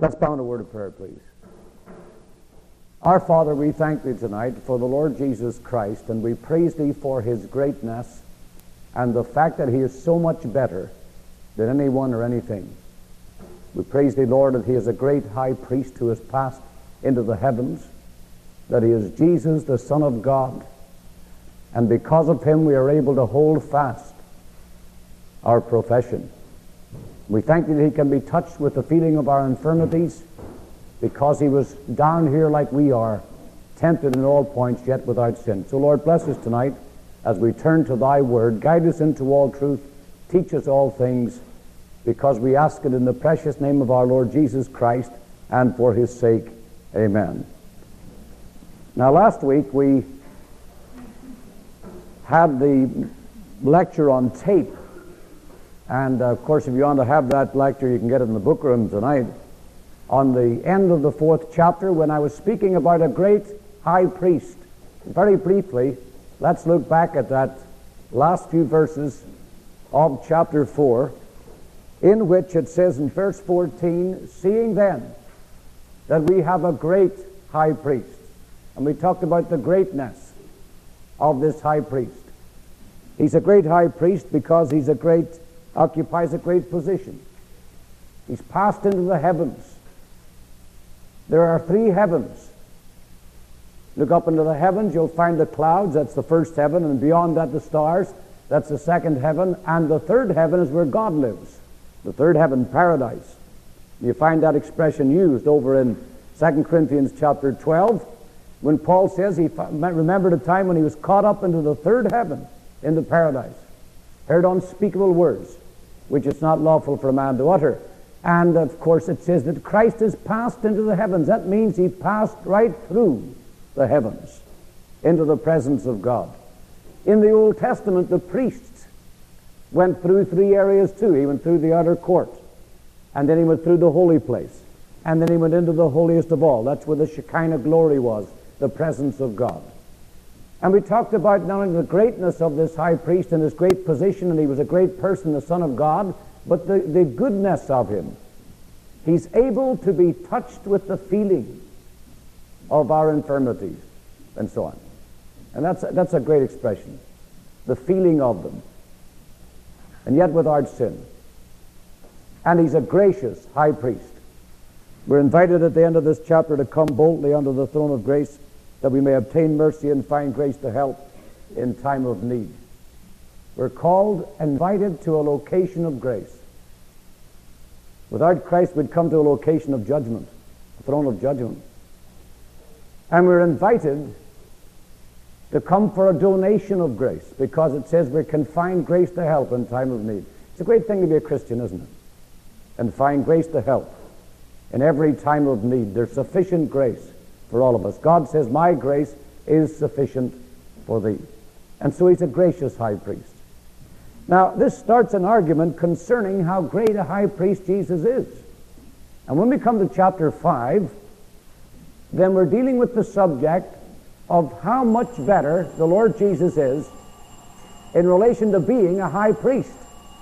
Let's bow in a word of prayer, please. Our Father, we thank Thee tonight for the Lord Jesus Christ, and we praise Thee for His greatness and the fact that He is so much better than anyone or anything. We praise Thee, Lord, that He is a great high priest who has passed into the heavens, that He is Jesus, the Son of God, and because of Him we are able to hold fast our profession. We thank Thee that He can be touched with the feeling of our infirmities, because He was down here like we are, tempted in all points, yet without sin. So, Lord, bless us tonight as we turn to Thy Word. Guide us into all truth. Teach us all things, because we ask it in the precious name of our Lord Jesus Christ, and for His sake. Amen. Now, last week we had the lecture on tape. And, of course, if you want to have that lecture, you can get it in the book room tonight. On the end of the 4th chapter, when I was speaking about a great high priest, very briefly, let's look back at that last few verses of chapter 4, in which it says in verse 14, "Seeing then that we have a great high priest." And we talked about the greatness of this high priest. He's a great high priest because he's occupies a great position. He's passed into the heavens. There are 3 heavens. Look up into the heavens, you'll find the clouds, that's the first heaven, and beyond that the stars, that's the second heaven, and the third heaven is where God lives. The third heaven, paradise. You find that expression used over in 2 Corinthians chapter 12, when Paul says he remembered a time when he was caught up into the third heaven, into paradise, heard unspeakable words, which it's not lawful for a man to utter. And, of course, it says that Christ has passed into the heavens. That means He passed right through the heavens into the presence of God. In the Old Testament, the priests went through 3 areas too. He went through the outer court, and then he went through the holy place, and then he went into the holiest of all. That's where the Shekinah glory was, the presence of God. And we talked about not only the greatness of this high priest and his great position, and he was a great person, the Son of God, but the goodness of him. He's able to be touched with the feeling of our infirmities, and so on. And that's a great expression, the feeling of them, and yet without sin. And he's a gracious high priest. We're invited at the end of this chapter to come boldly under the throne of grace, that we may obtain mercy and find grace to help in time of need. We're called, invited to a location of grace. Without Christ, we'd come to a location of judgment, a throne of judgment. And we're invited to come for a donation of grace, because it says we can find grace to help in time of need. It's a great thing to be a Christian, isn't it? And find grace to help in every time of need. There's sufficient grace for all of us. God says, "My grace is sufficient for thee." And so He's a gracious high priest. Now, this starts an argument concerning how great a high priest Jesus is. And when we come to chapter 5, then we're dealing with the subject of how much better the Lord Jesus is in relation to being a high priest.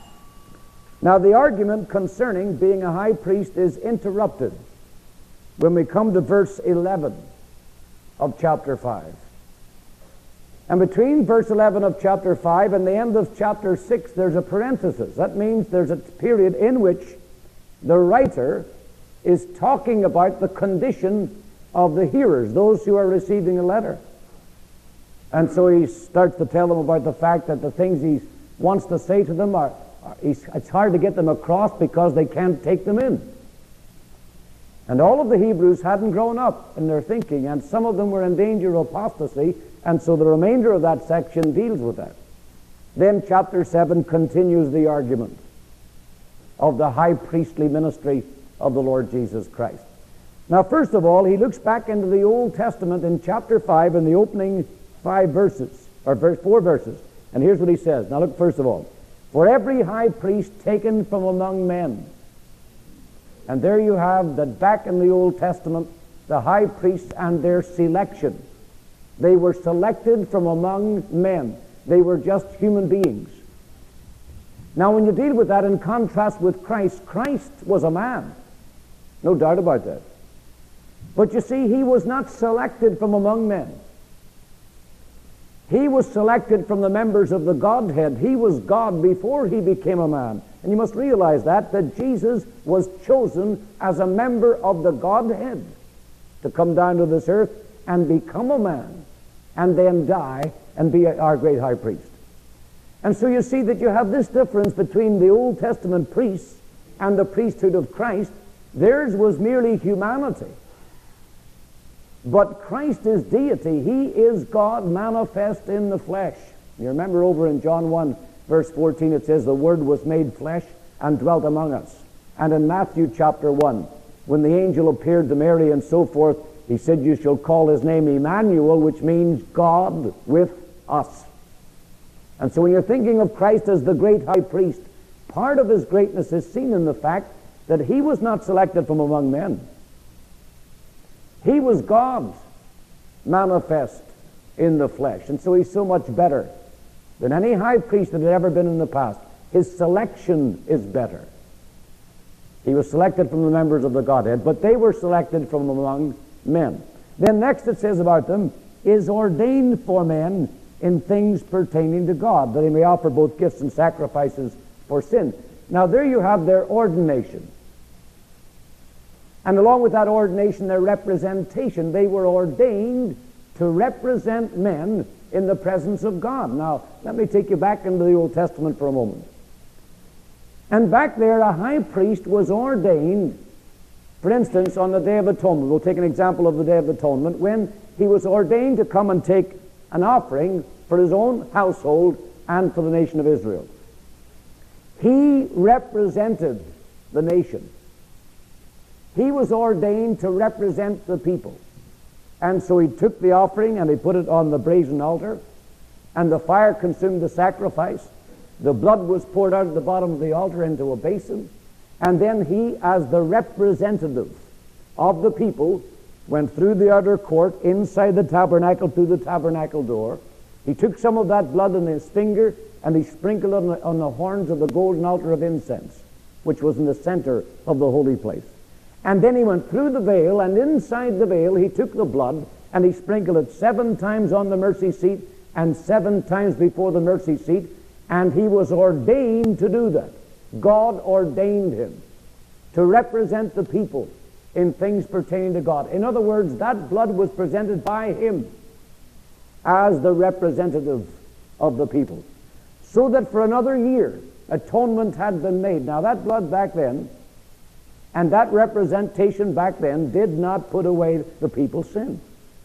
Now, the argument concerning being a high priest is interrupted when we come to verse 11 of chapter 5. And between verse 11 of chapter 5 and the end of chapter 6, there's a parenthesis. That means there's a period in which the writer is talking about the condition of the hearers, those who are receiving a letter. And so he starts to tell them about the fact that the things he wants to say to them it's hard to get them across because they can't take them in. And all of the Hebrews hadn't grown up in their thinking, and some of them were in danger of apostasy, and so the remainder of that section deals with that. Then chapter 7 continues the argument of the high priestly ministry of the Lord Jesus Christ. Now, first of all, he looks back into the Old Testament in chapter 5 in the opening 5 verses, or 4 verses. And here's what he says. Now look, first of all, "For every high priest taken from among men." And there you have that back in the Old Testament, the high priests and their selection. They were selected from among men. They were just human beings. Now, when you deal with that in contrast with Christ, Christ was a man. No doubt about that. But you see, he was not selected from among men. He was selected from the members of the Godhead. He was God before he became a man. And you must realize that Jesus was chosen as a member of the Godhead to come down to this earth and become a man and then die and be our great high priest. And so you see that you have this difference between the Old Testament priests and the priesthood of Christ. Theirs was merely humanity. But Christ is deity. He is God manifest in the flesh. You remember over in John 1, verse 14, it says, the Word was made flesh and dwelt among us. And in Matthew chapter 1, when the angel appeared to Mary and so forth, he said, you shall call his name Emmanuel, which means God with us. And so when you're thinking of Christ as the great high priest, part of his greatness is seen in the fact that he was not selected from among men. He was God manifest in the flesh. And so he's so much better than any high priest that had ever been in the past. His selection is better. He was selected from the members of the Godhead, but they were selected from among men. Then next it says about them, is ordained for men in things pertaining to God, that he may offer both gifts and sacrifices for sin. Now there you have their ordination. And along with that ordination, their representation. They were ordained to represent men in the presence of God. Now, let me take you back into the Old Testament for a moment. And back there, a high priest was ordained, for instance, on the Day of Atonement. We'll take an example of the Day of Atonement, when he was ordained to come and take an offering for his own household and for the nation of Israel. He represented the nation. He was ordained to represent the people. And so he took the offering and he put it on the brazen altar, and the fire consumed the sacrifice. The blood was poured out at the bottom of the altar into a basin, and then he, as the representative of the people, went through the outer court, inside the tabernacle, through the tabernacle door. He took some of that blood in his finger and he sprinkled it on the horns of the golden altar of incense, which was in the center of the holy place. And then he went through the veil, and inside the veil he took the blood and he sprinkled it 7 times on the mercy seat and 7 times before the mercy seat, and he was ordained to do that. God ordained him to represent the people in things pertaining to God. In other words, that blood was presented by him as the representative of the people, so that for another year atonement had been made. Now that blood back then and that representation back then did not put away the people's sin.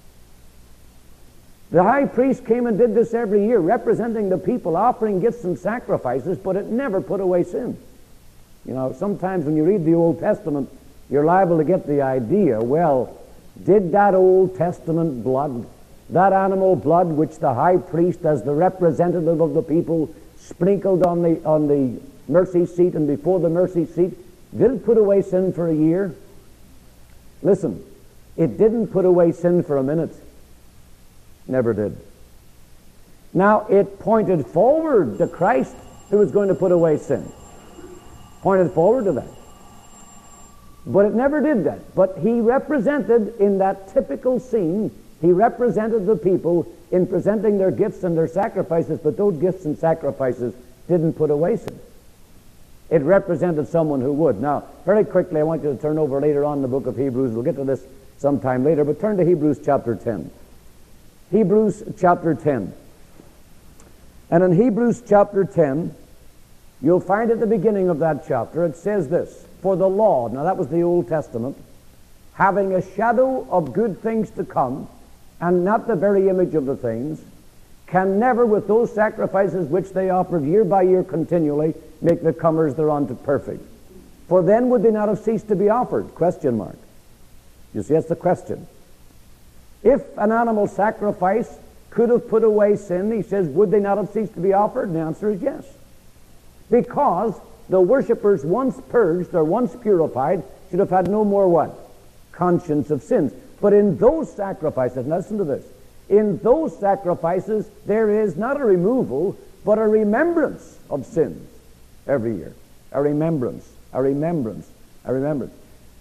The high priest came and did this every year, representing the people, offering gifts and sacrifices, but it never put away sin. You know, sometimes when you read the Old Testament, you're liable to get the idea, well, did that Old Testament blood, that animal blood which the high priest as the representative of the people sprinkled on the mercy seat and before the mercy seat, did it put away sin for a year? Listen, it didn't put away sin for a minute. Never did. Now, it pointed forward to Christ, who was going to put away sin. Pointed forward to that. But it never did that. But he represented, in that typical scene, he represented the people in presenting their gifts and their sacrifices, but those gifts and sacrifices didn't put away sin. It represented someone who would. Now, very quickly, I want you to turn over later on in the book of Hebrews. We'll get to this sometime later, but turn to Hebrews chapter 10. Hebrews chapter 10. And in Hebrews chapter 10, you'll find at the beginning of that chapter, it says this, for the law, now that was the Old Testament, having a shadow of good things to come, and not the very image of the things, can never, with those sacrifices which they offered year by year continually, make the comers thereunto perfect. For then would they not have ceased to be offered? Question mark. You see, that's the question. If an animal sacrifice could have put away sin, he says, would they not have ceased to be offered? And the answer is yes. Because the worshippers, once purged or once purified, should have had no more what? Conscience of sins. But in those sacrifices, now listen to this, in those sacrifices there is not a removal, but a remembrance of sins every year. A remembrance, a remembrance, a remembrance.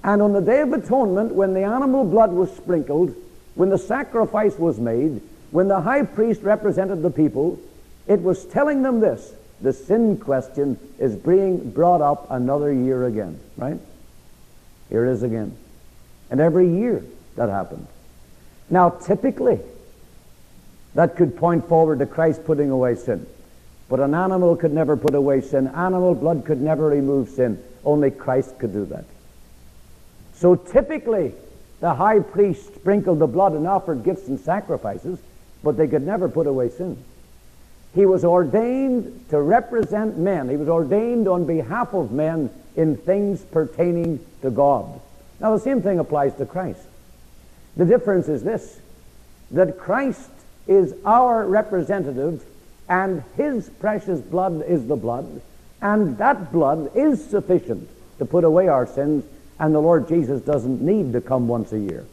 And on the Day of Atonement, when the animal blood was sprinkled, when the sacrifice was made, when the high priest represented the people, it was telling them this: the sin question is being brought up another year again, right? Here it is again. And every year that happened. Now, typically, that could point forward to Christ putting away sin. But an animal could never put away sin. Animal blood could never remove sin. Only Christ could do that. So typically, the high priest sprinkled the blood and offered gifts and sacrifices, but they could never put away sin. He was ordained to represent men. He was ordained on behalf of men in things pertaining to God. Now, the same thing applies to Christ. The difference is this, that Christ is our representative, and his precious blood is the blood, and that blood is sufficient to put away our sins, and the Lord Jesus doesn't need to come once a year.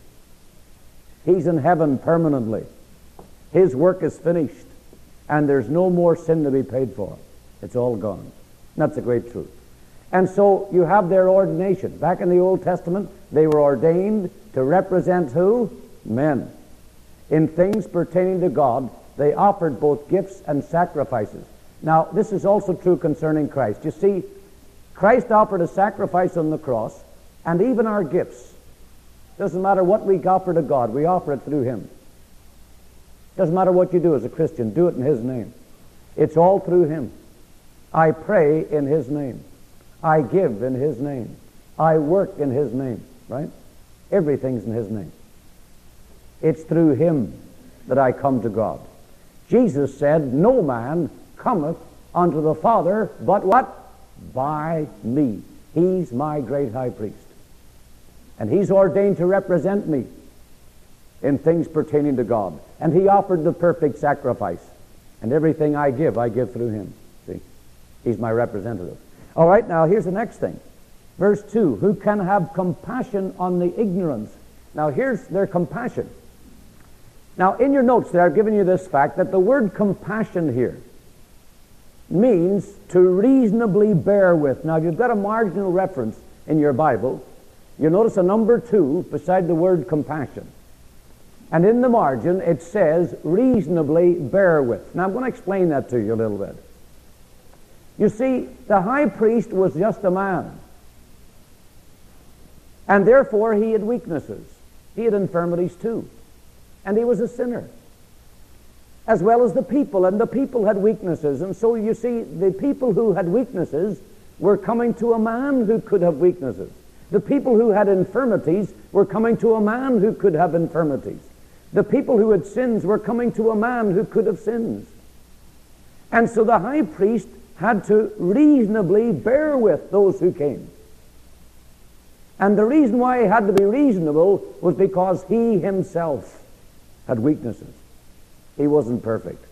He's in heaven permanently. His work is finished, and there's no more sin to be paid for. It's all gone. That's a great truth. And so you have their ordination. Back in the Old Testament, they were ordained to represent who? Men. In things pertaining to God, they offered both gifts and sacrifices. Now, this is also true concerning Christ. You see, Christ offered a sacrifice on the cross, and even our gifts. Doesn't matter what we offer to God, we offer it through him. Doesn't matter what you do as a Christian, do it in his name. It's all through him. I pray in his name. I give in his name. I work in his name, right? Everything's in his name. It's through him that I come to God. Jesus said, no man cometh unto the Father but what? By me. He's my great high priest. And he's ordained to represent me in things pertaining to God. And he offered the perfect sacrifice. And everything I give through him. See? He's my representative. All right, now here's the next thing. Verse 2, who can have compassion on the ignorance? Now here's their compassion. Now in your notes there, I've given you this fact that the word compassion here means to reasonably bear with. Now if you've got a marginal reference in your Bible, you'll notice a number 2 beside the word compassion. And in the margin it says reasonably bear with. Now I'm going to explain that to you a little bit. You see, the high priest was just a man. And therefore he had weaknesses. He had infirmities too. And he was a sinner. As well as the people. And the people had weaknesses. And so you see, the people who had weaknesses were coming to a man who could have weaknesses. The people who had infirmities were coming to a man who could have infirmities. The people who had sins were coming to a man who could have sins. And so the high priest had to reasonably bear with those who came. And the reason why he had to be reasonable was because he himself had weaknesses. He wasn't perfect.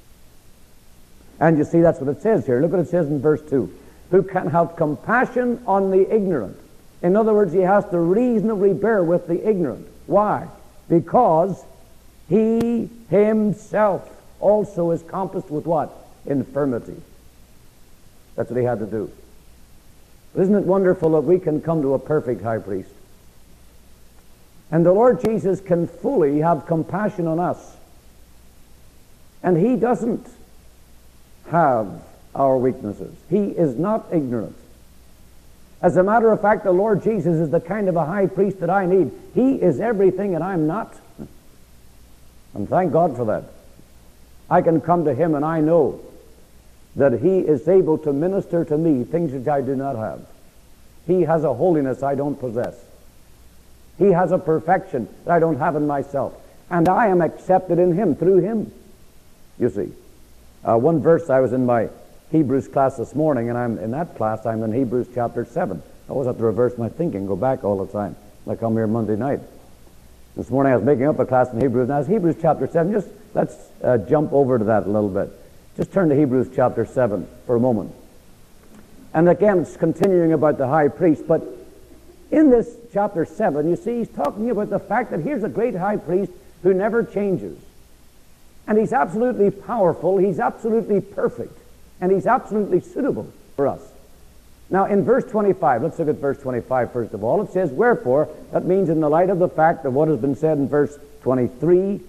And you see, that's what it says here. Look what it says in verse 2. Who can have compassion on the ignorant. In other words, he has to reasonably bear with the ignorant. Why? Because he himself also is compassed with what? Infirmity. That's what he had to do. Isn't it wonderful that we can come to a perfect high priest? And the Lord Jesus can fully have compassion on us. And he doesn't have our weaknesses. He is not ignorant. As a matter of fact, the Lord Jesus is the kind of a high priest that I need. He is everything and I'm not. And thank God for that. I can come to him and I know that he is able to minister to me things which I do not have. He has a holiness I don't possess. He has a perfection that I don't have in myself. And I am accepted in him, through him. You see, one verse, I was in my Hebrews class this morning, and I'm in that class, I'm in Hebrews chapter 7. I always have to reverse my thinking, go back all the time. I come here Monday night. This morning I was making up a class in Hebrews, now it's Hebrews chapter 7. Just let's jump over to that a little bit. Just turn to Hebrews chapter 7 for a moment. And again, it's continuing about the high priest, but in this chapter 7, you see, he's talking about the fact that here's a great high priest who never changes. And he's absolutely powerful, he's absolutely perfect, and he's absolutely suitable for us. Now, in verse 25, let's look at verse 25 first of all. It says, wherefore, that means in the light of the fact of what has been said in verse 23,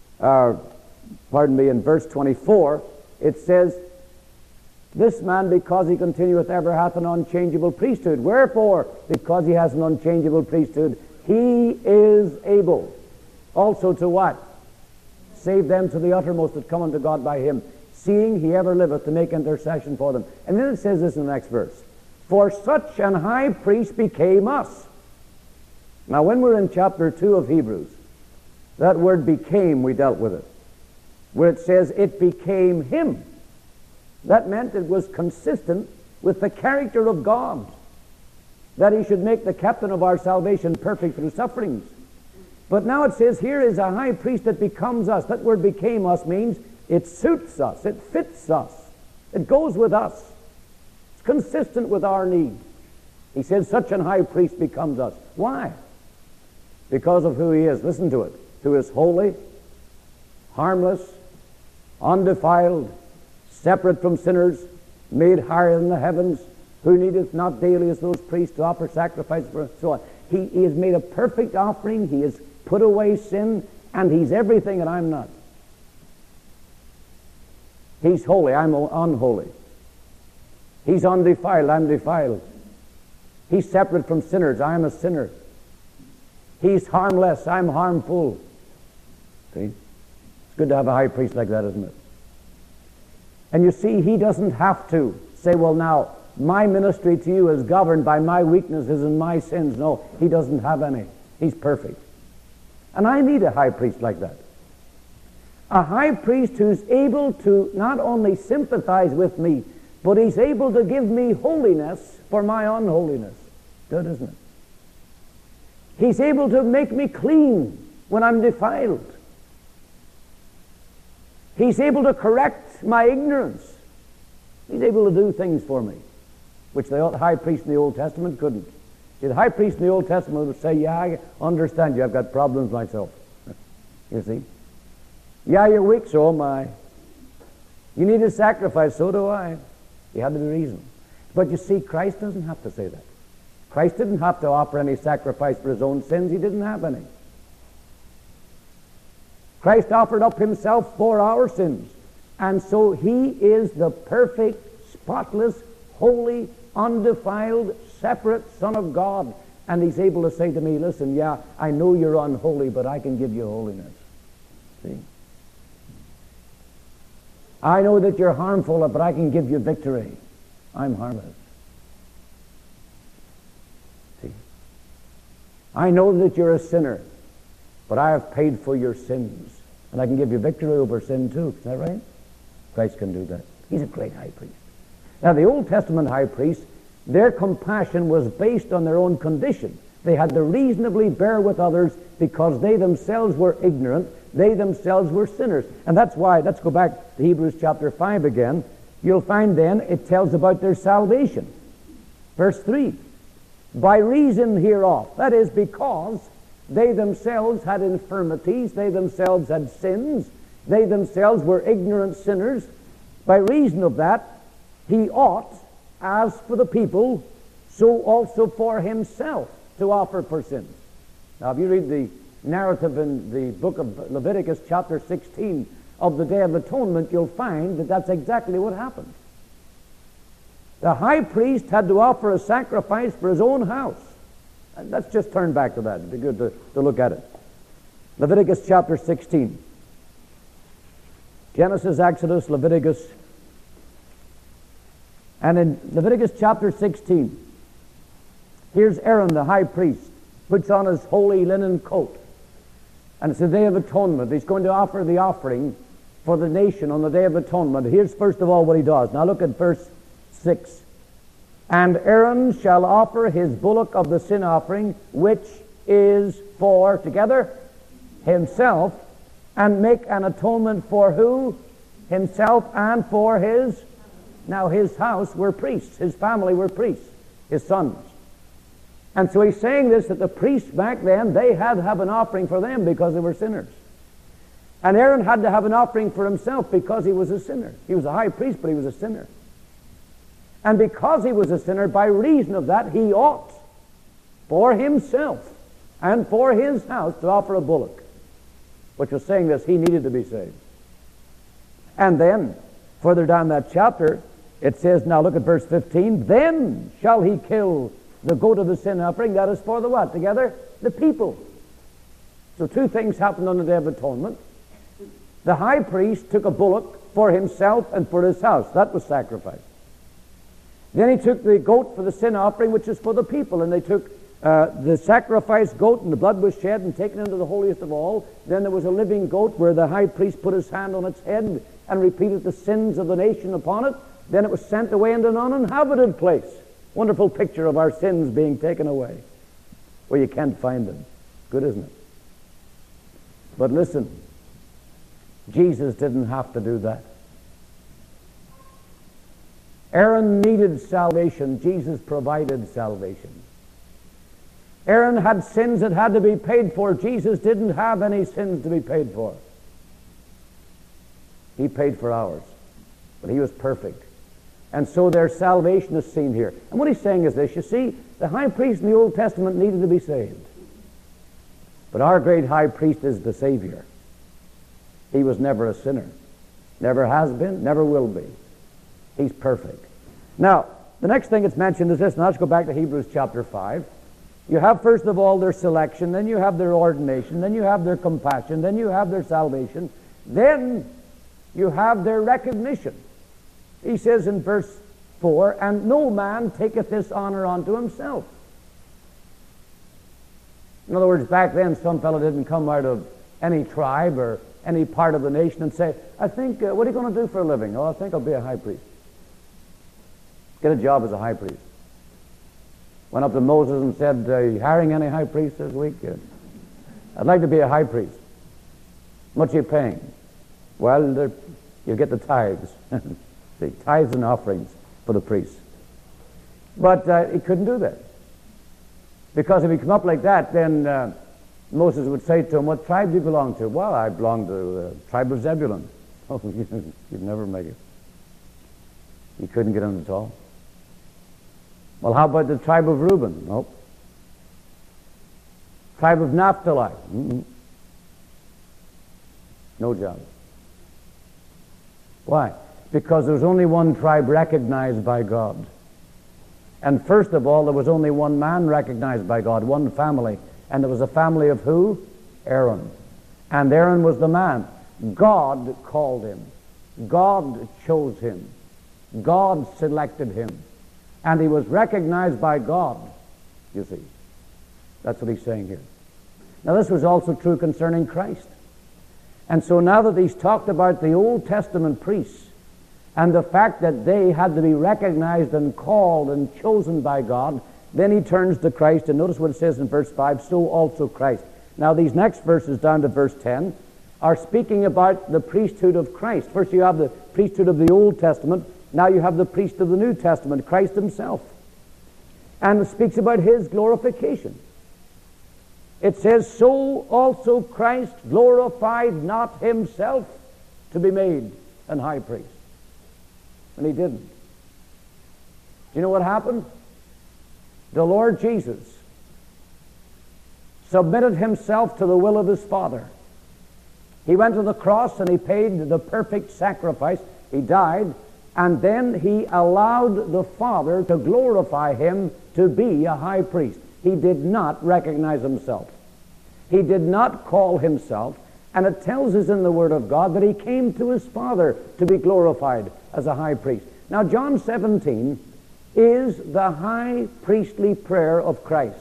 in verse 24, it says, this man, because he continueth ever, hath an unchangeable priesthood. Wherefore, because he has an unchangeable priesthood, he is able also to what? Save them to the uttermost that come unto God by him, seeing he ever liveth to make intercession for them. And then it says this in the next verse, for such an high priest became us. Now, when we're in chapter 2 of Hebrews, that word became, we dealt with it, where it says it became him. That meant it was consistent with the character of God, that he should make the captain of our salvation perfect through sufferings. But now it says here is a high priest that becomes us. That word became us means it suits us, it fits us, it goes with us. It's consistent with our need. He says such an high priest becomes us. Why? Because of who he is. Listen to it. Who is holy, harmless, undefiled, separate from sinners, made higher than the heavens, who needeth not daily as those priests to offer sacrifice for so on. He has made a perfect offering. He has put away sin, and he's everything and I'm not. He's holy, I'm unholy. He's undefiled, I'm defiled. He's separate from sinners, I'm a sinner. He's harmless, I'm harmful. See? It's good to have a high priest like that, isn't it? And you see, he doesn't have to say, well, now, my ministry to you is governed by my weaknesses and my sins. No, he doesn't have any. He's perfect. And I need a high priest like that. A high priest who's able to not only sympathize with me, but he's able to give me holiness for my unholiness. Good, isn't it? He's able to make me clean when I'm defiled. He's able to correct my ignorance. He's able to do things for me, which the high priest in the Old Testament couldn't. See, the high priest in the Old Testament would say, yeah, I understand you, I've got problems myself. You see? Yeah, you're weak, so am I. You need a sacrifice, so do I. He had to be reasonable. But you see, Christ doesn't have to say that. Christ didn't have to offer any sacrifice for his own sins. He didn't have any. Christ offered up himself for our sins. And so he is the perfect, spotless, holy, undefiled, separate Son of God. And he's able to say to me, listen, yeah, I know you're unholy, but I can give you holiness. See? I know that you're harmful, but I can give you victory. I'm harmless. See? I know that you're a sinner, but I have paid for your sins. And I can give you victory over sin too. Is that right? Christ can do that. He's a great high priest. Now, the Old Testament high priests, their compassion was based on their own condition. They had to reasonably bear with others because they themselves were ignorant. They themselves were sinners. And that's why, let's go back to Hebrews chapter 5 again. You'll find then it tells about their salvation. Verse 3. By reason hereof, that is because they themselves had infirmities, they themselves had sins, they themselves were ignorant sinners. By reason of that, he ought, as for the people, so also for himself to offer for sins. Now, if you read the narrative in the book of Leviticus chapter 16 of the Day of Atonement, you'll find that that's exactly what happened. The high priest had to offer a sacrifice for his own house. And let's just turn back to that. It'd be good to look at it. Leviticus chapter 16. Genesis, Exodus, Leviticus. And in Leviticus chapter 16, here's Aaron the high priest, puts on his holy linen coat. And it's the Day of Atonement. He's going to offer the offering for the nation on the Day of Atonement. Here's first of all what he does. Now look at verse 6. And Aaron shall offer his bullock of the sin offering, which is for, together, himself, and make an atonement for who? Himself and for his. Now his house were priests. His family were priests. His sons. And so he's saying this, that the priests back then, they had to have an offering for them because they were sinners. And Aaron had to have an offering for himself because he was a sinner. He was a high priest, but he was a sinner. And because he was a sinner, by reason of that, he ought for himself and for his house to offer a bullock, which was saying this, he needed to be saved. And then, further down that chapter, it says, now look at verse 15, then shall he kill the goat of the sin offering. That is for the what? Together? The people. So two things happened on the Day of Atonement. The high priest took a bullock for himself and for his house. That was sacrifice. Then he took the goat for the sin offering, which is for the people. And they took the sacrificed goat, and the blood was shed and taken into the holiest of all. Then there was a living goat where the high priest put his hand on its head and repeated the sins of the nation upon it. Then it was sent away into an uninhabited place. Wonderful picture of our sins being taken away, where you can't find them. Good, isn't it? But listen, Jesus didn't have to do that. Aaron needed salvation. Jesus provided salvation. Aaron had sins that had to be paid for. Jesus didn't have any sins to be paid for. He paid for ours, but he was perfect. And so their salvation is seen here. And what he's saying is this, you see, the high priest in the Old Testament needed to be saved. But our great high priest is the Savior. He was never a sinner. Never has been, never will be. He's perfect. Now, the next thing that's mentioned is this. Now let's go back to Hebrews chapter 5. You have, first of all, their selection, then you have their ordination, then you have their compassion, then you have their salvation, then you have their recognition. He says in verse 4, and no man taketh this honor unto himself. In other words, back then, some fellow didn't come out of any tribe or any part of the nation and say, I think, what are you going to do for a living? Oh, I think I'll be a high priest. Get a job as a high priest. Went up to Moses and said, are you hiring any high priests this week? I'd like to be a high priest. How much are you paying? Well, you get the tithes. The tithes and offerings for the priests. But he couldn't do that. Because if he come up like that, then Moses would say to him, what tribe do you belong to? Well, I belong to the tribe of Zebulun. Oh, you'd never make it. You couldn't get in at all. Well, how about the tribe of Reuben? Nope. Tribe of Naphtali? Mm-mm. No job. Why? Because there was only one tribe recognized by God. And first of all, there was only one man recognized by God, one family. And there was a family of who? Aaron. And Aaron was the man. God called him. God chose him. God selected him. And he was recognized by God, you see. That's what he's saying here. Now this was also true concerning Christ. And so now that he's talked about the Old Testament priests and the fact that they had to be recognized and called and chosen by God, then he turns to Christ, and notice what it says in verse 5, so also Christ. Now these next verses down to verse 10 are speaking about the priesthood of Christ. First you have the priesthood of the Old Testament, now you have the priest of the New Testament, Christ himself. And it speaks about his glorification. It says, so also Christ glorified not himself to be made an high priest. And he didn't. Do you know what happened? The Lord Jesus submitted himself to the will of his Father. He went to the cross and he paid the perfect sacrifice. He died, and then he allowed the Father to glorify him to be a high priest. He did not recognize himself. He did not call himself, and it tells us in the Word of God that he came to his Father to be glorified as a high priest. Now, John 17 is the high priestly prayer of Christ.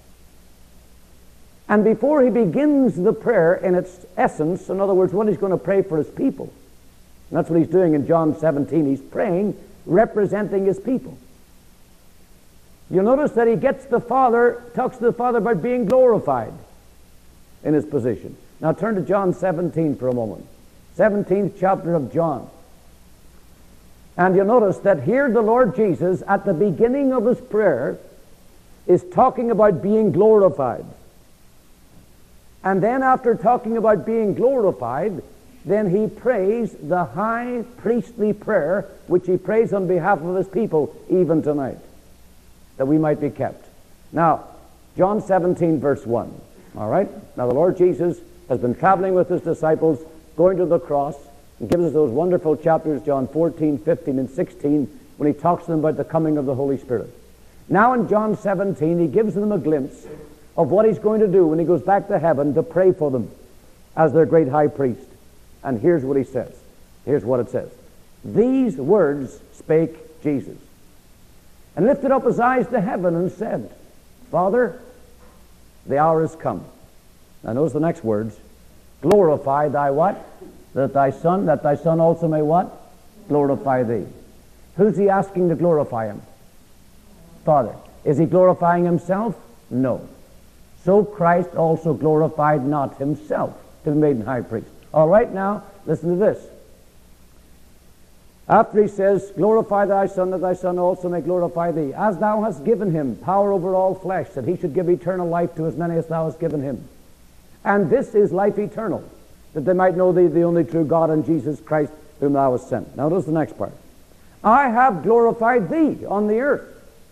And before he begins the prayer in its essence, in other words, what he's going to pray for his people, and that's what he's doing in John 17. He's praying, representing his people. You'll notice that he gets the Father, talks to the Father about being glorified in his position. Now turn to John 17 for a moment. 17th chapter of John. And you'll notice that here the Lord Jesus, at the beginning of his prayer, is talking about being glorified. And then after talking about being glorified, then he prays the high priestly prayer which he prays on behalf of his people even tonight, that we might be kept. Now, John 17, verse 1. All right? Now, the Lord Jesus has been traveling with his disciples, going to the cross, and gives us those wonderful chapters, John 14, 15, and 16, when he talks to them about the coming of the Holy Spirit. Now, in John 17, he gives them a glimpse of what he's going to do when he goes back to heaven to pray for them as their great high priest. And here's what he says. Here's what it says. These words spake Jesus, and lifted up his eyes to heaven and said, Father, the hour is come. Now notice the next words. Glorify thy what? That thy Son also may what? Glorify thee. Who's he asking to glorify him? Father. Is he glorifying himself? No. So Christ also glorified not himself to be made high priest. All right, now, listen to this. After he says, glorify thy Son, that thy Son also may glorify thee, as thou hast given him power over all flesh, that he should give eternal life to as many as thou hast given him. And this is life eternal, that they might know thee, the only true God, and Jesus Christ, whom thou hast sent. Now, notice the next part. I have glorified thee on the earth.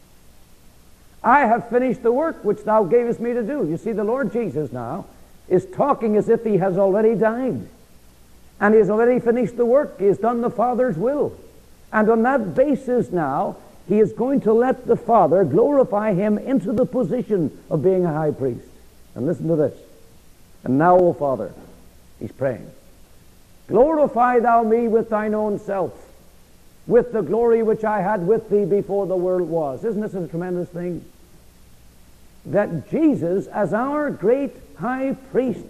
I have finished the work which thou gavest me to do. You see, the Lord Jesus now is talking as if he has already died. And he has already finished the work. He has done the Father's will. And on that basis now, he is going to let the Father glorify him into the position of being a high priest. And listen to this. And now, O Father, he's praying, glorify thou me with thine own self, with the glory which I had with thee before the world was. Isn't this a tremendous thing? That Jesus, as our great high priest,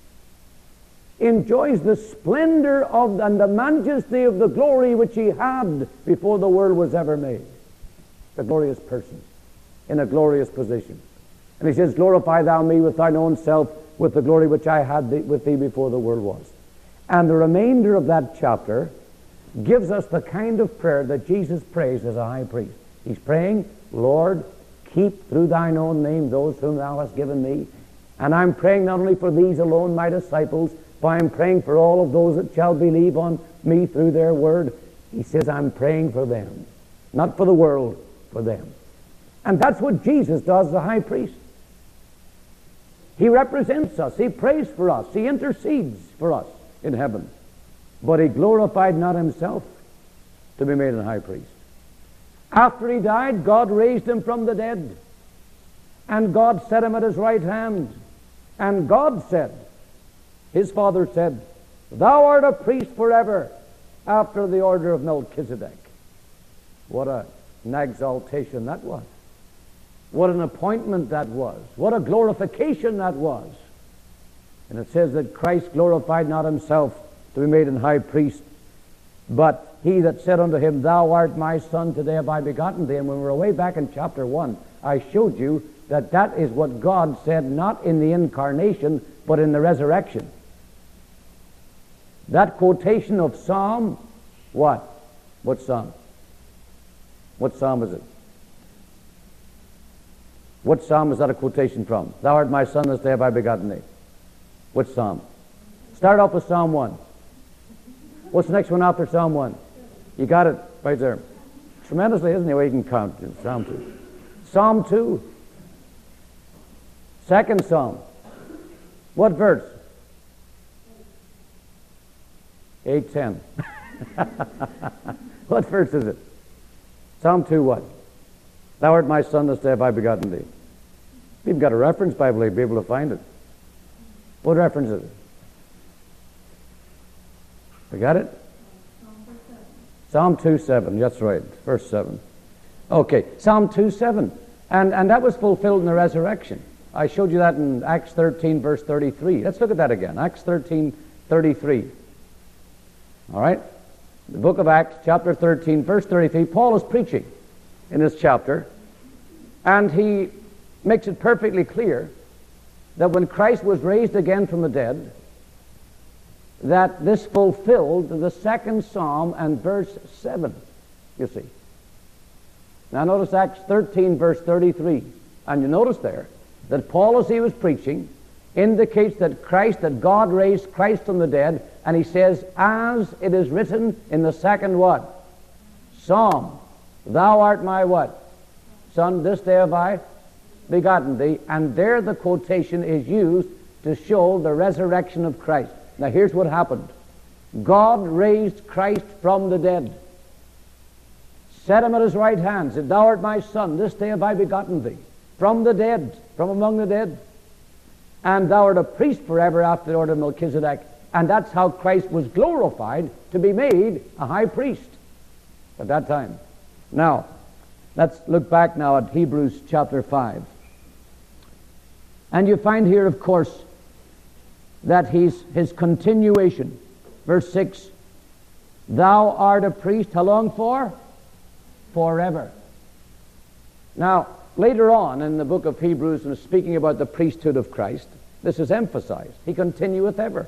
enjoys the splendor of and the majesty of the glory which he had before the world was ever made. The glorious person in a glorious position. And he says, glorify thou me with thine own self, with the glory which I had with thee before the world was. And the remainder of that chapter gives us the kind of prayer that Jesus prays as a high priest. He's praying, Lord, keep through thine own name those whom thou hast given me. And I'm praying not only for these alone, my disciples, but I'm praying for all of those that shall believe on me through their word. He says, I'm praying for them. Not for the world, for them. And that's what Jesus does, the high priest. He represents us. He prays for us. He intercedes for us in heaven. But he glorified not himself to be made a high priest. After he died, God raised him from the dead. And God set him at his right hand. And God said, his Father said, thou art a priest forever after the order of Melchizedek. What an exaltation that was. What an appointment that was. What a glorification that was. And it says that Christ glorified not himself to be made an high priest, but he that said unto him, thou art my Son, today have I begotten thee. And when we were way back in chapter 1, I showed you that that is what God said, not in the incarnation, but in the resurrection. That quotation of Psalm, what? What Psalm? What Psalm is it? What Psalm is that a quotation from? Thou art my Son, this day have I begotten thee. What Psalm? Start off with Psalm 1. What's the next one after Psalm 1? You got it right there. Tremendously, isn't it? Well, you can count. Psalm 2. Psalm 2. Second Psalm. What verse? 8:10. What verse is it? Psalm 2 what? Thou art my Son, this day have I begotten thee. If you've got a reference Bible, you'll be able to find it. What reference is it? You got it? Psalm 2:7. That's right. Verse 7. Okay. Psalm 2:7. And that was fulfilled in the resurrection. I showed you that in Acts 13, verse 33. Let's look at that again. Acts 13, 33. All right? The book of Acts, chapter 13, verse 33. Paul is preaching in this chapter, and he makes it perfectly clear that when Christ was raised again from the dead, that this fulfilled the second Psalm and verse 7, you see. Now notice Acts 13, verse 33. And you notice there that Paul, as he was preaching, indicates that God raised Christ from the dead, and he says, as it is written in the second what? Psalm. Thou art my what? Son, this day have I begotten thee. And there the quotation is used to show the resurrection of Christ. Now here's what happened. God raised Christ from the dead, set him at his right hand, said, thou art my son, this day have I begotten thee. From the dead, from among the dead. And thou art a priest forever after the order of Melchizedek. And that's how Christ was glorified, to be made a high priest at that time. Now, let's look back now at Hebrews chapter 5. And you find here, of course, that his continuation. Verse 6, thou art a priest, how long for? Forever. Now, later on in the book of Hebrews, when speaking about the priesthood of Christ, this is emphasized. He continueth ever.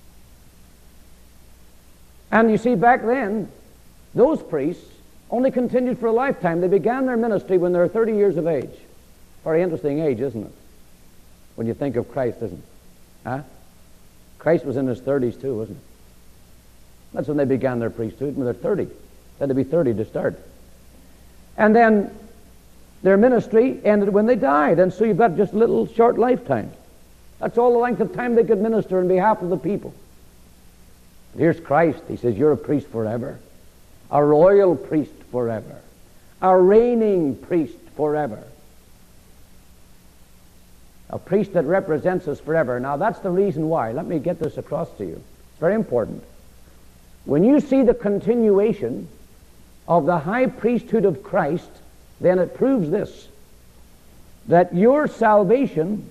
And you see, back then, those priests only continued for a lifetime. They began their ministry when they were 30 years of age. Very interesting age, isn't it? When you think of Christ, isn't it? Huh? Christ was in his 30s too, wasn't he? That's when they began their priesthood, when they're 30. They had to be 30 to start. And then their ministry ended when they died, and so you've got just a little short lifetime. That's all the length of time they could minister on behalf of the people. But here's Christ. He says, you're a priest forever, a royal priest forever, a reigning priest forever, a priest that represents us forever. Now that's the reason why. Let me get this across to you. It's very important. When you see the continuation of the high priesthood of Christ, then it proves this, that your salvation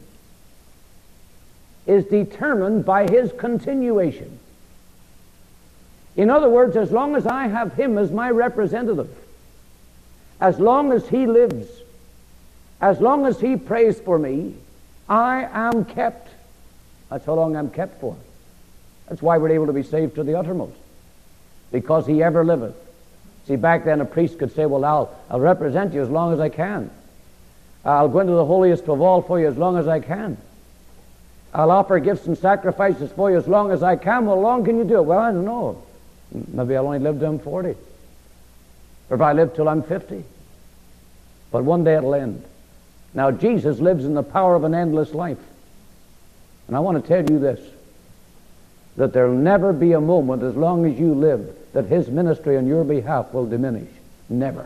is determined by his continuation. In other words, as long as I have him as my representative, as long as he lives, as long as he prays for me, I am kept. That's how long I'm kept for. That's why we're able to be saved to the uttermost, because he ever liveth. See, back then a priest could say, well, I'll represent you as long as I can. I'll go into the holiest of all for you as long as I can. I'll offer gifts and sacrifices for you as long as I can. Well, how long can you do it? Well, I don't know. Maybe I'll only live till I'm 40. Or if I live till I'm 50. But one day it'll end. Now, Jesus lives in the power of an endless life. And I want to tell you this, that there'll never be a moment as long as you live that his ministry on your behalf will diminish. Never.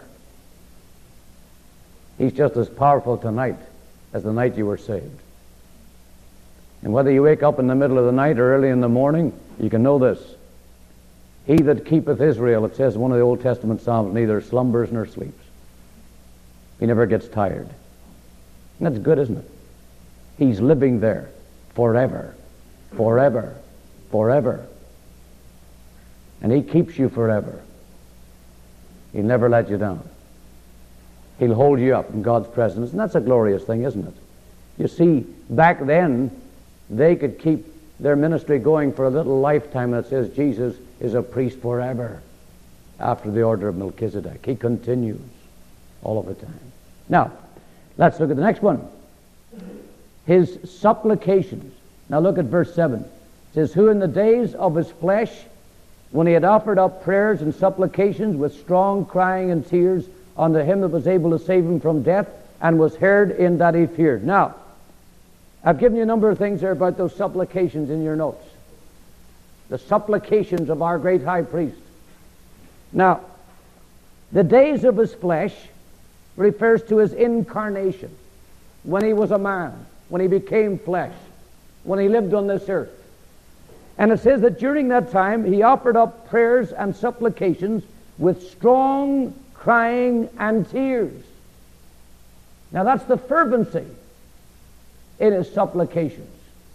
He's just as powerful tonight as the night you were saved. And whether you wake up in the middle of the night or early in the morning, you can know this. He that keepeth Israel, it says in one of the Old Testament Psalms, neither slumbers nor sleeps. He never gets tired. And that's good, isn't it? He's living there forever, forever, forever. And he keeps you forever. He'll never let you down. He'll hold you up in God's presence. And that's a glorious thing, isn't it? You see, back then, they could keep their ministry going for a little lifetime, and it says Jesus is a priest forever after the order of Melchizedek. He continues all of the time. Now, let's look at the next one. His supplications. Now look at verse 7. It says, who in the days of his flesh, when he had offered up prayers and supplications with strong crying and tears unto him that was able to save him from death, and was heard in that he feared. Now, I've given you a number of things there about those supplications in your notes. The supplications of our great high priest. Now, the days of his flesh refers to his incarnation, when he was a man, when he became flesh, when he lived on this earth. And it says that during that time he offered up prayers and supplications with strong crying and tears. Now that's the fervency in his supplications.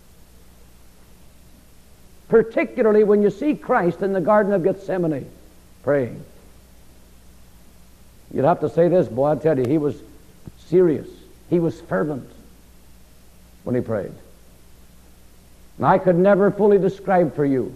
Particularly when you see Christ in the Garden of Gethsemane praying. You'd have to say this, boy, I tell you, he was serious. He was fervent when he prayed. And I could never fully describe for you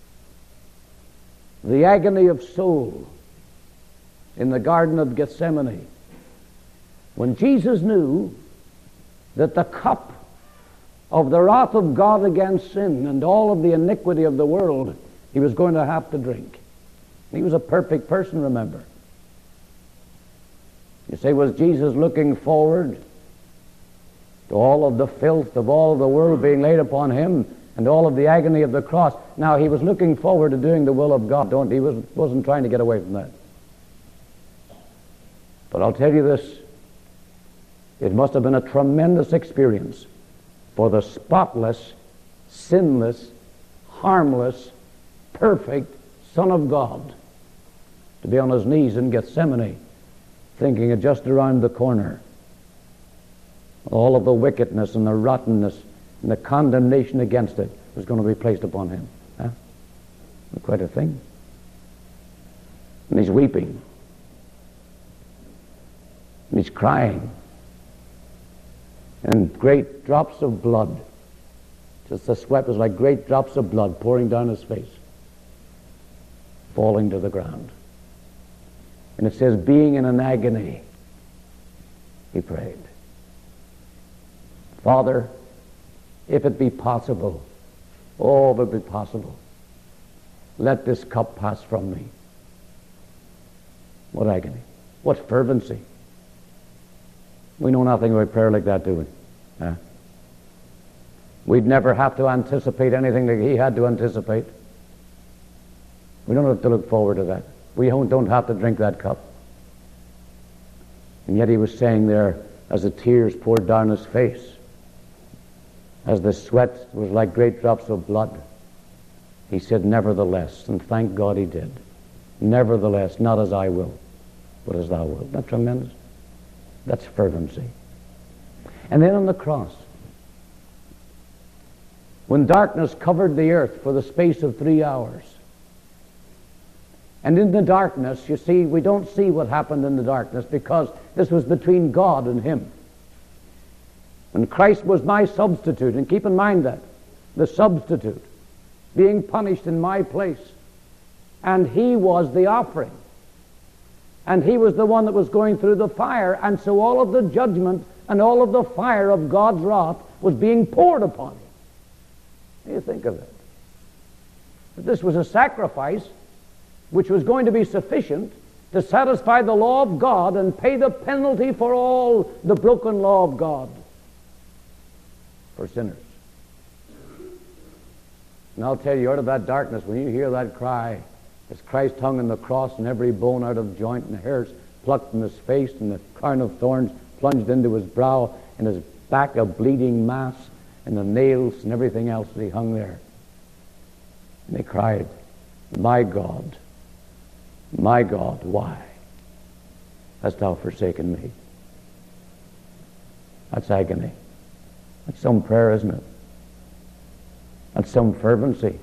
the agony of soul in the Garden of Gethsemane when Jesus knew that the cup of the wrath of God against sin and all of the iniquity of the world, he was going to have to drink. He was a perfect person, remember. You say, was Jesus looking forward to all of the filth of all of the world being laid upon him and all of the agony of the cross? Now, he was looking forward to doing the will of God. He wasn't trying to get away from that. But I'll tell you this, it must have been a tremendous experience for the spotless, sinless, harmless, perfect Son of God to be on his knees in Gethsemane, thinking of just around the corner all of the wickedness and the rottenness and the condemnation against it was going to be placed upon him. Huh? Quite a thing. And he's weeping. And he's crying. And great drops of blood, just the sweat was like great drops of blood pouring down his face, falling to the ground. And it says, being in an agony, he prayed, Father, if it be possible, oh, if it be possible, let this cup pass from me. What agony, what fervency. We know nothing about prayer like that, do we? Huh? We'd never have to anticipate anything that he had to anticipate. We don't have to look forward to that. We don't have to drink that cup. And yet he was saying there, as the tears poured down his face, as the sweat was like great drops of blood, he said, nevertheless, and thank God he did, nevertheless, not as I will, but as thou wilt. Isn't that tremendous? That's fervency. And then on the cross, when darkness covered the earth for the space of 3 hours, and in the darkness, you see, we don't see what happened in the darkness because this was between God and him. And Christ was my substitute, and keep in mind that, the substitute, being punished in my place, and he was the offering. And he was the one that was going through the fire, and so all of the judgment and all of the fire of God's wrath was being poured upon him. What do you think of it? That this was a sacrifice which was going to be sufficient to satisfy the law of God and pay the penalty for all the broken law of God for sinners. And I'll tell you, out of that darkness, when you hear that cry, as Christ hung on the cross and every bone out of joint and the hairs plucked from his face and the crown of thorns plunged into his brow and his back a bleeding mass and the nails and everything else as he hung there. And they cried, my God, why hast thou forsaken me? That's agony. That's some prayer, isn't it? That's some fervency.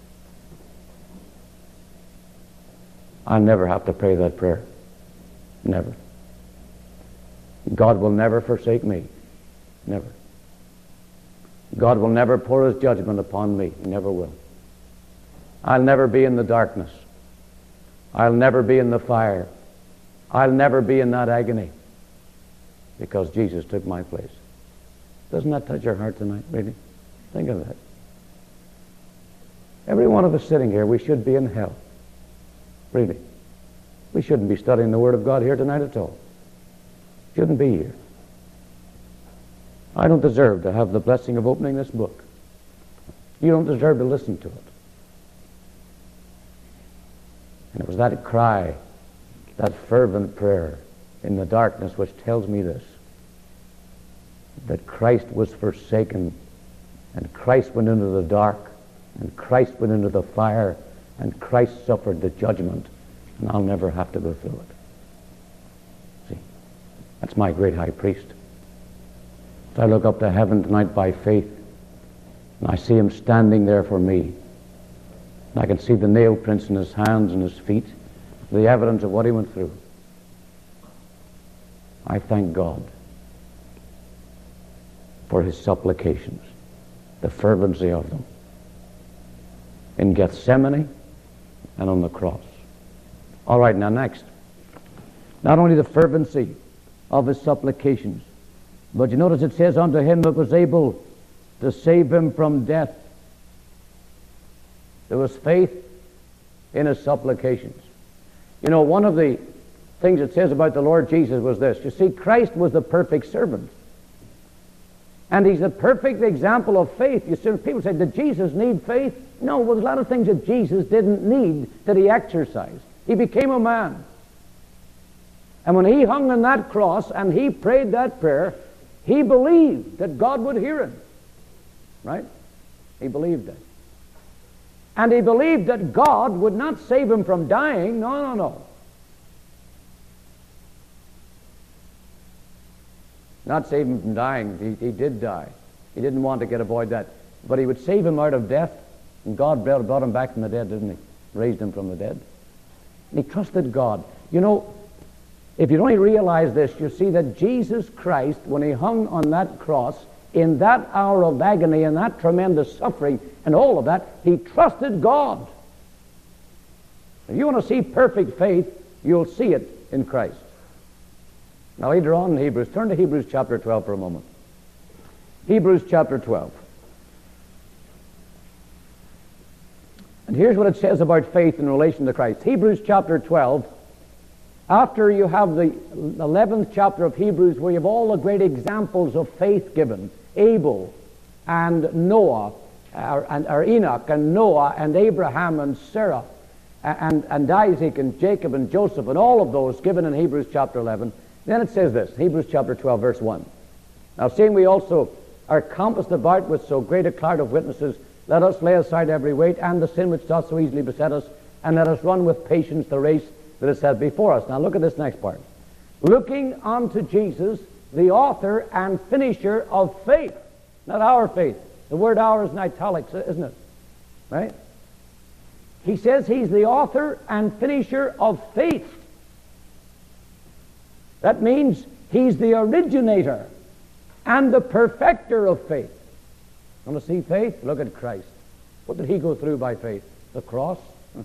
I'll never have to pray that prayer. Never. God will never forsake me. Never. God will never pour his judgment upon me. He never will. I'll never be in the darkness. I'll never be in the fire. I'll never be in that agony because Jesus took my place. Doesn't that touch your heart tonight, really? Think of that. Every one of us sitting here, we should be in hell. Really. We shouldn't be studying the Word of God here tonight at all. Shouldn't be here. I don't deserve to have the blessing of opening this book. You don't deserve to listen to it. And it was that cry, that fervent prayer in the darkness which tells me this, that Christ was forsaken, and Christ went into the dark, and Christ went into the fire, and Christ suffered the judgment, and I'll never have to go through it. See, that's my great high priest. As I look up to heaven tonight by faith, and I see him standing there for me, and I can see the nail prints in his hands and his feet, the evidence of what he went through. I thank God for his supplications, the fervency of them, in Gethsemane and on the cross. All right, now next. Not only the fervency of his supplications, but you notice it says, unto him that was able to save him from death. There was faith in his supplications. You know, one of the things it says about the Lord Jesus was this. You see, Christ was the perfect servant. And he's the perfect example of faith. You see, people say, did Jesus need faith? No, well, there's a lot of things that Jesus didn't need that he exercised. He became a man. And when he hung on that cross and he prayed that prayer, he believed that God would hear him. Right? He believed it. And he believed that God would not save him from dying. No, no, no. Not save him from dying. He did die. He didn't want to avoid that. But he would save him out of death. And God brought him back from the dead, didn't he? Raised him from the dead. And he trusted God. You know, if you only realize this, you see that Jesus Christ, when he hung on that cross, in that hour of agony and that tremendous suffering and all of that, he trusted God. If you want to see perfect faith, you'll see it in Christ. Now later on in Hebrews, turn to Hebrews chapter 12 for a moment. Hebrews chapter 12. And here's what it says about faith in relation to Christ. Hebrews chapter 12, after you have the 11th chapter of Hebrews where you have all the great examples of faith given, Abel and Noah, or Enoch and Noah and Abraham and Sarah and Isaac and Jacob and Joseph and all of those given in Hebrews chapter 11. Then it says this, Hebrews chapter 12 verse 1. Now seeing we also are compassed about with so great a cloud of witnesses, let us lay aside every weight and the sin which doth so easily beset us, and let us run with patience the race that is set before us. Now look at this next part. Looking unto Jesus, the author and finisher of faith. Not our faith. The word our is in italics, isn't it? Right? He says he's the author and finisher of faith. That means he's the originator and the perfecter of faith. Want to see faith? Look at Christ. What did he go through by faith? The cross?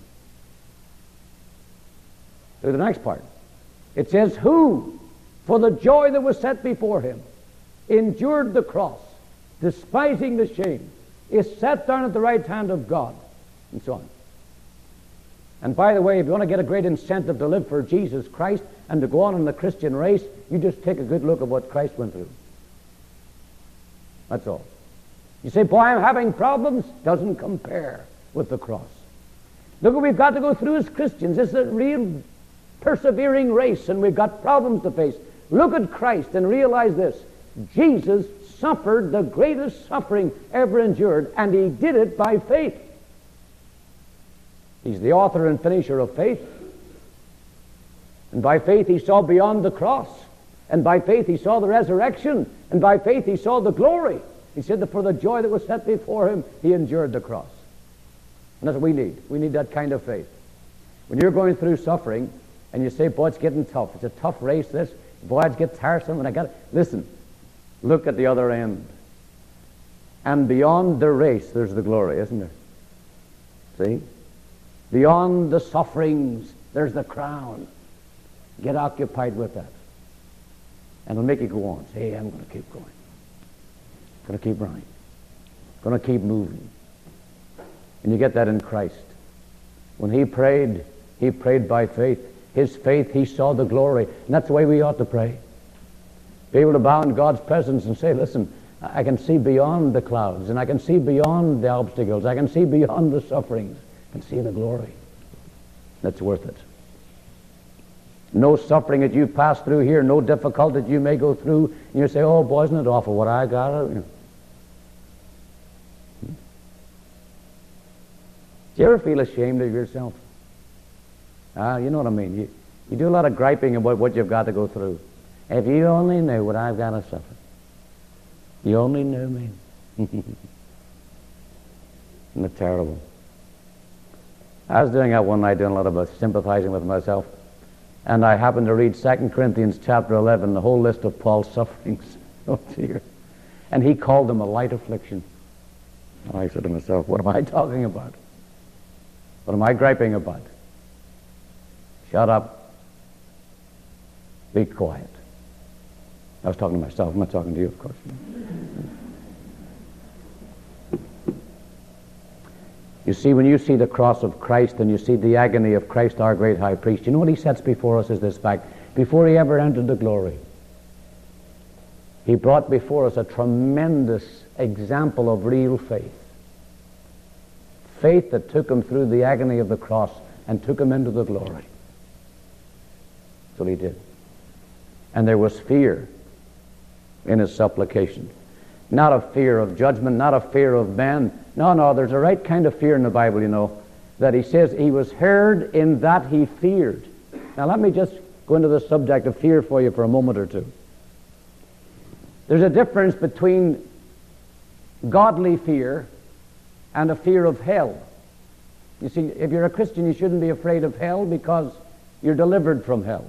To the next part. It says, who, for the joy that was set before him, endured the cross, despising the shame, is set down at the right hand of God, and so on. And by the way, if you want to get a great incentive to live for Jesus Christ and to go on in the Christian race, you just take a good look at what Christ went through. That's all. You say, boy, I'm having problems. Doesn't compare with the cross. Look what we've got to go through as Christians. It's a real persevering race, and we've got problems to face. Look at Christ and realize this. Jesus suffered the greatest suffering ever endured, and he did it by faith. He's the author and finisher of faith. And by faith he saw beyond the cross. And by faith he saw the resurrection. And by faith he saw the glory. He said that for the joy that was set before him, he endured the cross. And that's what we need. We need that kind of faith. When you're going through suffering and you say, boy, it's getting tough. It's a tough race, this. Boy, it's getting tiresome. And I got it. Listen, look at the other end. And beyond the race, there's the glory, isn't there? See? Beyond the sufferings, there's the crown. Get occupied with that. And it'll make you go on. Say, hey, I'm going to keep going. Going to keep running. Going to keep moving. And you get that in Christ. When he prayed by faith. His faith, he saw the glory. And that's the way we ought to pray. Be able to bow in God's presence and say, listen, I can see beyond the clouds, and I can see beyond the obstacles. I can see beyond the sufferings. I can see the glory. That's worth it. No suffering that you pass through here, no difficulty that you may go through, and you say, oh boy, isn't it awful what I got? Do you ever feel ashamed of yourself? You know what I mean. You do a lot of griping about what you've got to go through. If you only knew what I've got to suffer. You only knew me. Isn't it terrible? I was doing that one night, doing a lot of sympathizing with myself. And I happened to read 2 Corinthians chapter 11, the whole list of Paul's sufferings. Oh dear. And he called them a light affliction. And I said to myself, what am I talking about? What am I griping about? Shut up. Be quiet. I was talking to myself. I'm not talking to you, of course. You see, when you see the cross of Christ and you see the agony of Christ, our great high priest, you know what he sets before us is this fact. Before he ever entered the glory, he brought before us a tremendous example of real faith. Faith that took him through the agony of the cross and took him into the glory. That's what he did. And there was fear in his supplication. Not a fear of judgment, not a fear of man. No, there's a right kind of fear in the Bible, you know, that he says he was heard in that he feared. Now let me just go into the subject of fear for you for a moment or two. There's a difference between godly fear and a fear of hell. You see, if you're a Christian, you shouldn't be afraid of hell because you're delivered from hell.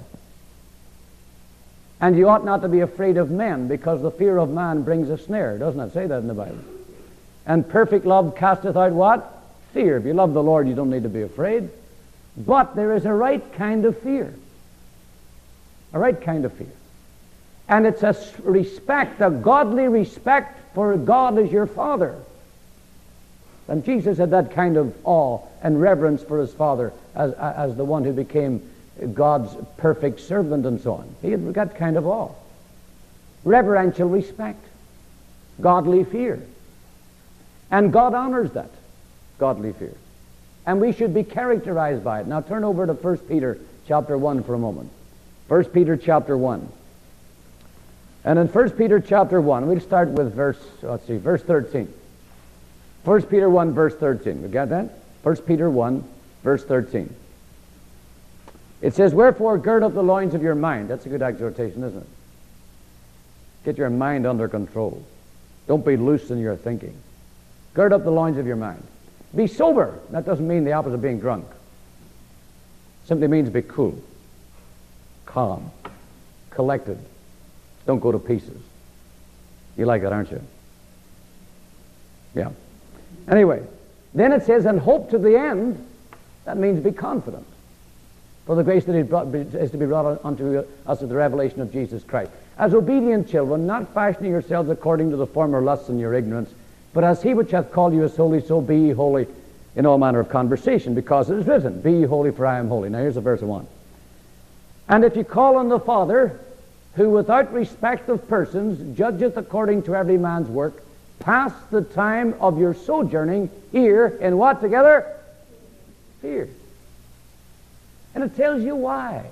And you ought not to be afraid of men because the fear of man brings a snare. Doesn't it say that in the Bible? And perfect love casteth out what? Fear. If you love the Lord, you don't need to be afraid. But there is a right kind of fear. A right kind of fear. And it's a respect, a godly respect for God as your Father. And Jesus had that kind of awe and reverence for his Father as the one who became God's perfect servant and so on. He had that kind of awe. Reverential respect. Godly fear. And God honors that. Godly fear. And we should be characterized by it. Now turn over to 1 Peter chapter 1 for a moment. 1 Peter chapter 1. And in 1 Peter chapter 1, we'll start with verse 13. 1 Peter 1, verse 13. We got that? 1 Peter 1, verse 13. It says, wherefore gird up the loins of your mind. That's a good exhortation, isn't it? Get your mind under control. Don't be loose in your thinking. Gird up the loins of your mind. Be sober. That doesn't mean the opposite of being drunk. It simply means be cool, calm, collected. Don't go to pieces. You like that, aren't you? Yeah. Anyway, then it says, and hope to the end. That means be confident. For the grace that is to be brought unto us at the revelation of Jesus Christ. As obedient children, not fashioning yourselves according to the former lusts in your ignorance, but as he which hath called you is holy, so be ye holy in all manner of conversation, because it is written, be ye holy, for I am holy. Now here's the verse 1. And if you call on the Father, who without respect of persons judgeth according to every man's work, pass the time of your sojourning here in what together? Fear. And it tells you why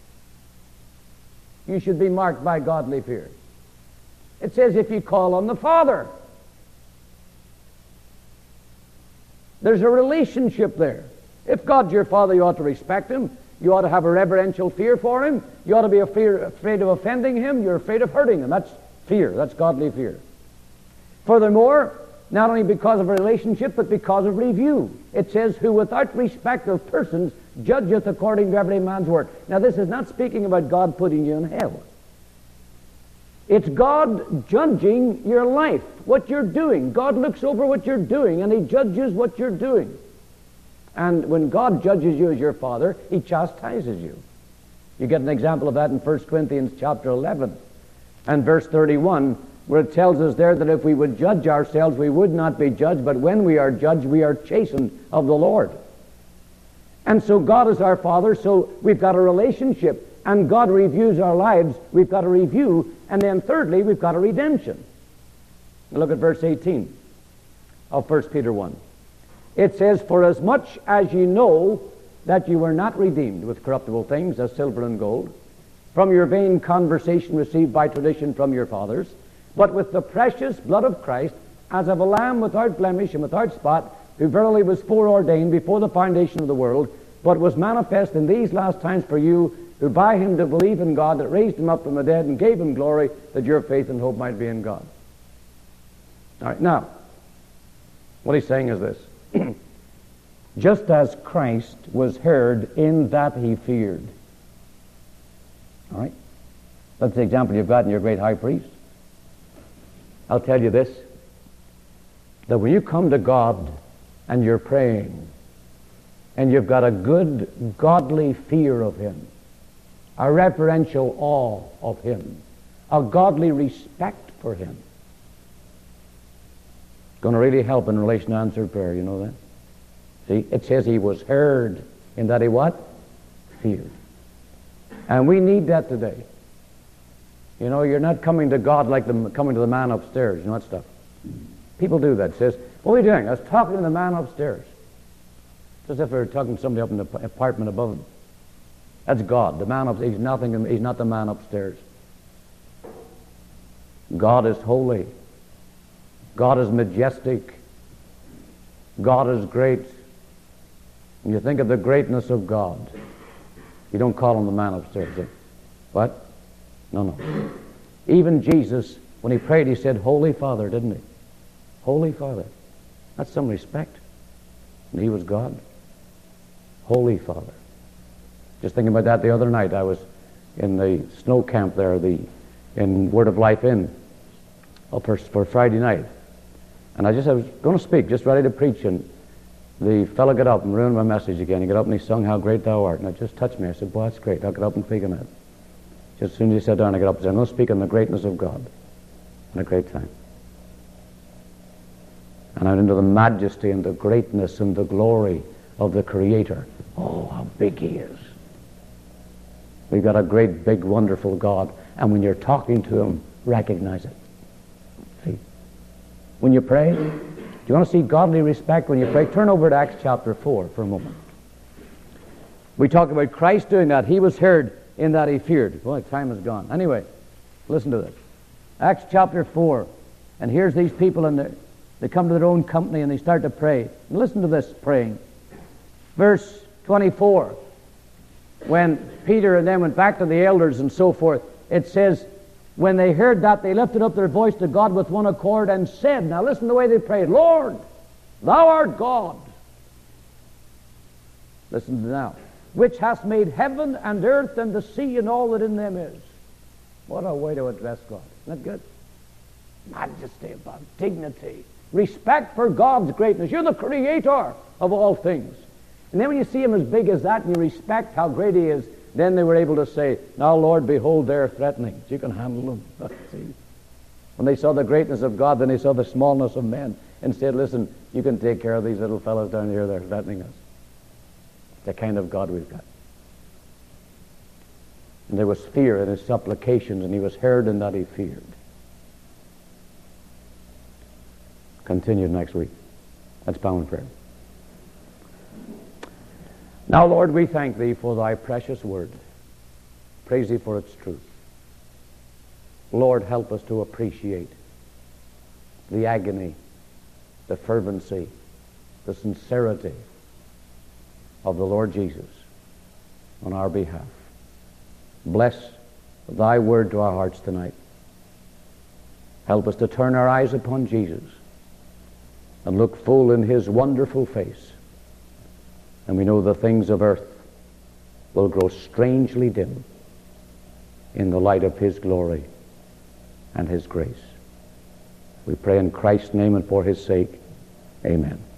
you should be marked by godly fear. It says if you call on the Father. There's a relationship there. If God's your Father, you ought to respect him. You ought to have a reverential fear for him. You ought to be afraid of offending him. You're afraid of hurting him. That's fear. That's godly fear. Furthermore, not only because of a relationship, but because of review. It says, who without respect of persons judgeth according to every man's work. Now this is not speaking about God putting you in hell. It's God judging your life, what you're doing. God looks over what you're doing and he judges what you're doing. And when God judges you as your Father, he chastises you. You get an example of that in 1 Corinthians chapter 11 and verse 31, where it tells us there that if we would judge ourselves, we would not be judged, but when we are judged, we are chastened of the Lord. And so God is our Father, so we've got a relationship, and God reviews our lives. We've got a review, and then thirdly, we've got a redemption. Look at verse 18 of 1 Peter 1. It says, for as much as ye know that you were not redeemed with corruptible things, as silver and gold, from your vain conversation received by tradition from your fathers, but with the precious blood of Christ, as of a lamb without blemish and without spot, who verily was foreordained before the foundation of the world, but was manifest in these last times for you, who by him do believe in God, that raised him up from the dead and gave him glory, that your faith and hope might be in God. All right, now, what he's saying is this. Just as Christ was heard in that he feared. All right? That's the example you've got in your great high priest. I'll tell you this, that when you come to God and you're praying and you've got a good godly fear of him, a reverential awe of him, a godly respect for him, it's going to really help in relation to answered prayer, you know that? See, it says he was heard in that he what? Feared. And we need that today. You know, you're not coming to God like coming to the man upstairs, you know that stuff. People do that. It says, what are you doing? I was talking to the man upstairs. Just if they were talking to somebody up in the apartment above them. That's God. The man upstairs, he's not the man upstairs. God is holy. God is majestic. God is great. When you think of the greatness of God, you don't call him the man upstairs. What? No. Even Jesus, when he prayed, he said, Holy Father, didn't he? Holy Father. That's some respect. And he was God. Holy Father. Just thinking about that the other night. I was in the snow camp there, in Word of Life Inn, up for Friday night. And I was going to speak, just ready to preach, and the fellow got up and ruined my message again. He got up and he sung How Great Thou Art, and it just touched me. I said, boy, that's great. I'll get up and speak on that. Just as soon as he sat down, I got up and said, I'm going to speak on the greatness of God. And a great time. And out into the majesty and the greatness and the glory of the Creator. Oh, how big he is. We've got a great, big, wonderful God. And when you're talking to him, recognize it. See? When you pray, do you want to see godly respect when you pray? Turn over to Acts chapter 4 for a moment. We talk about Christ doing that. He was heard in that he feared. Boy, time is gone. Anyway, listen to this. Acts chapter 4. And here's these people, and they come to their own company and they start to pray. And listen to this praying. Verse 24. When Peter and them went back to the elders and so forth, it says, when they heard that, they lifted up their voice to God with one accord and said, now listen to the way they prayed, Lord, thou art God. Listen to now. Which hast made heaven and earth and the sea and all that in them is. What a way to address God. Isn't that good? Majesty, about dignity, respect for God's greatness. You're the creator of all things. And then when you see him as big as that and you respect how great he is, then they were able to say, now Lord, behold their threatenings. You can handle them. See? When they saw the greatness of God, then they saw the smallness of men and said, listen, you can take care of these little fellows down here. They're threatening us. The kind of God we've got. And there was fear in his supplications, and he was heard in that he feared. Continued next week. Let's bow in prayer. Now, Lord, we thank thee for thy precious word. Praise thee for its truth. Lord, help us to appreciate the agony, the fervency, the sincerity of the Lord Jesus on our behalf. Bless thy word to our hearts tonight. Help us to turn our eyes upon Jesus and look full in his wonderful face. And we know the things of earth will grow strangely dim in the light of his glory and his grace. We pray in Christ's name and for his sake. Amen.